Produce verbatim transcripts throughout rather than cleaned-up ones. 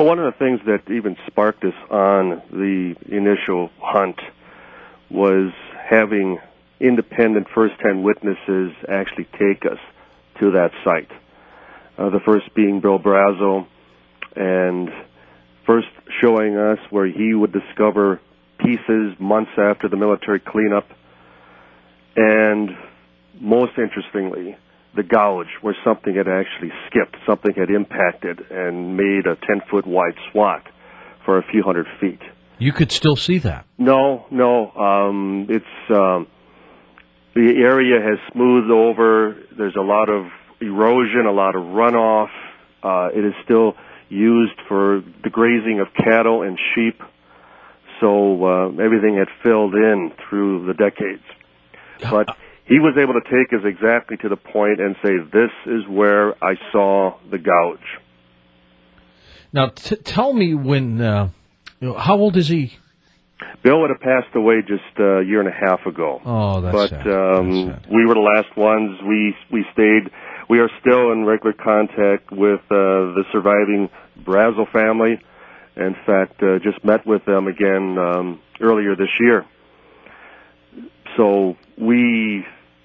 Well, one of the things that even sparked us on the initial hunt was having independent first-hand witnesses actually take us to that site. Uh, the first being Bill Brazel, and first showing us where he would discover pieces months after the military cleanup, and most interestingly, the gouge where something had actually skipped, something had impacted and made a ten-foot wide swath for a few hundred feet. You could still see that? No, no. Um, it's um, the area has smoothed over. There's a lot of erosion, a lot of runoff. Uh, it is still used for the grazing of cattle and sheep. So uh, everything had filled in through the decades. But he was able to take us exactly to the point and say, this is where I saw the gouge. Now, t- tell me when, uh, you know, how old is he? Bill would have passed away just a year and a half ago. Oh, that's but, sad. Um, that's sad. We were the last ones. We we stayed. We are still in regular contact with uh, the surviving Brazel family. In fact, uh, just met with them again um, earlier this year. So we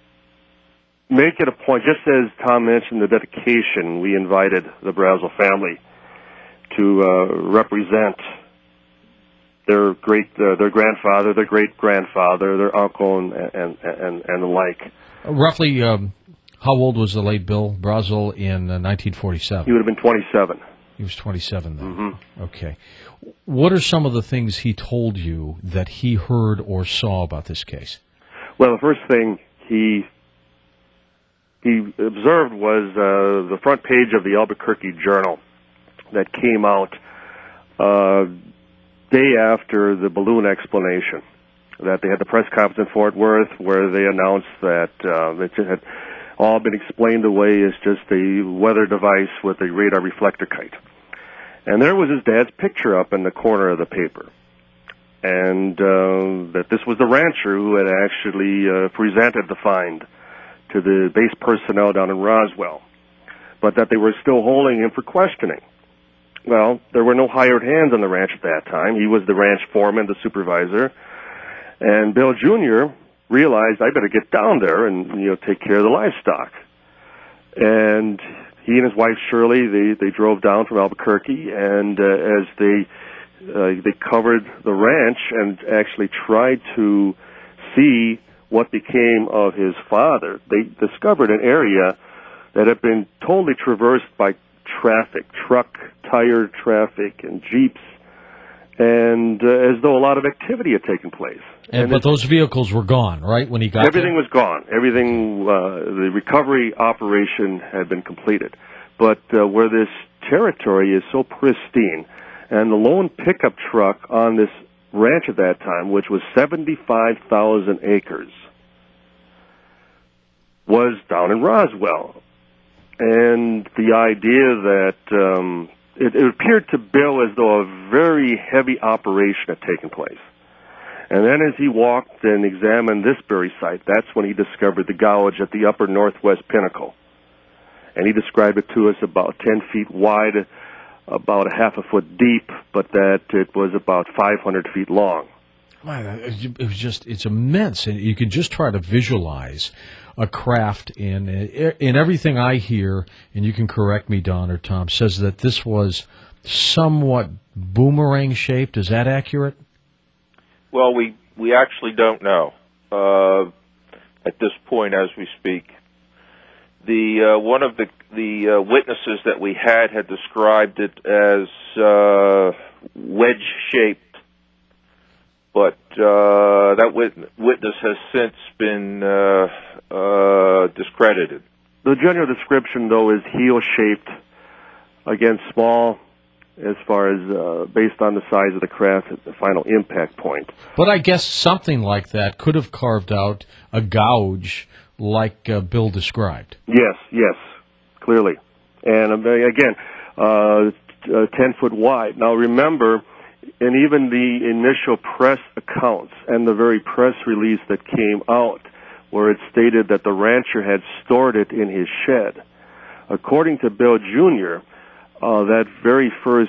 make it a point, just as Tom mentioned the dedication, we invited the Brazel family to uh, represent their great, uh, their grandfather, their great grandfather, their uncle, and and and, and the like. Uh, roughly, um, how old was the late Bill Brazel in uh, nineteen forty-seven? He would have been twenty-seven. He was twenty-seven then. Mm-hmm. Okay. What are some of the things he told you that he heard or saw about this case? Well, the first thing he he observed was uh, the front page of the Albuquerque Journal that came out uh, day after the balloon explanation. That they had the press conference in Fort Worth where they announced that uh, it had all been explained away as just a weather device with a radar reflector kite. And there was his dad's picture up in the corner of the paper. And uh, that this was the rancher who had actually uh, presented the find to the base personnel down in Roswell, but that they were still holding him for questioning. Well, there were no hired hands on the ranch at that time. He was the ranch foreman, the supervisor, and Bill Junior realized, I better get down there and, you know, take care of the livestock. And he and his wife Shirley, they, they drove down from Albuquerque, and uh, as they Uh, they covered the ranch and actually tried to see what became of his father. They discovered an area that had been totally traversed by traffic, truck, tire traffic, and jeeps, and uh, as though a lot of activity had taken place. And, and but those vehicles were gone, right, when he got everything there? was gone. Everything, uh, the recovery operation had been completed. But uh, where this territory is so pristine, and the lone pickup truck on this ranch at that time, which was seventy-five thousand acres, was down in Roswell. And the idea that um, it, it appeared to Bill as though a very heavy operation had taken place. And then as he walked and examined this burial site, that's when he discovered the gouge at the upper northwest pinnacle. And he described it to us about ten feet wide, about a half a foot deep, but that it was about five hundred feet long. Man, it was just, it's immense. And you can just try to visualize a craft in, in everything I hear, and you can correct me, Don or Tom, says that this was somewhat boomerang shaped. Is that accurate? Well, we, we actually don't know uh, at this point as we speak. The uh, one of the the uh, witnesses that we had had described it as uh, wedge shaped, but uh, that wit- witness has since been uh, uh, discredited. The general description, though, is heel shaped. Again, small as far as uh, based on the size of the craft at the final impact point. But I guess something like that could have carved out a gouge like uh, Bill described. Yes, yes, clearly. And uh, again, uh, uh, ten foot wide. Now remember, and even the initial press accounts and the very press release that came out where it stated that the rancher had stored it in his shed. According to Bill Junior, uh, that very first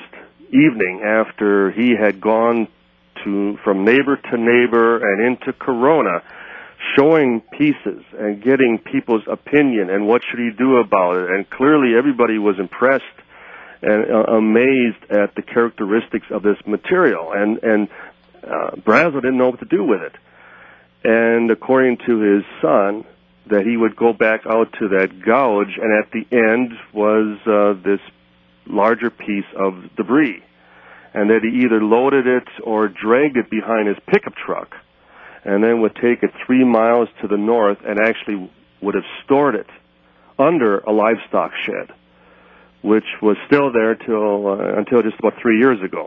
evening after he had gone to from neighbor to neighbor and into Corona, showing pieces and getting people's opinion and what should he do about it. And clearly everybody was impressed and uh, amazed at the characteristics of this material. And, and uh, Brazel didn't know what to do with it. And according to his son, that he would go back out to that gouge, and at the end was uh, this larger piece of debris. And that he either loaded it or dragged it behind his pickup truck, and then would take it three miles to the north and actually would have stored it under a livestock shed, which was still there till uh, until just about three years ago.